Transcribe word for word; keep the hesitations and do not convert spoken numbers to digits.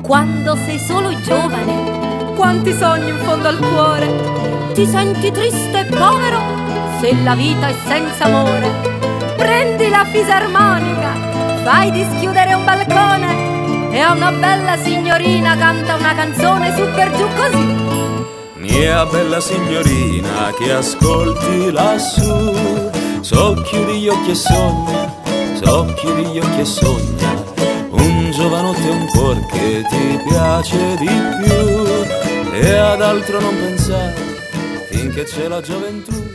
Quando sei solo giovane, quanti sogni in fondo al cuore, ti senti triste e povero se la vita è senza amore. Prendi la fisarmonica, fai dischiudere un balcone e a una bella signorina canta una canzone su per giù così. Mia bella signorina che ascolti lassù, socchiudi gli occhi e sogna, socchiudi gli occhi e sogna, un giovanotto e un cuor che ti piace di più, e ad altro non pensare finché c'è la gioventù.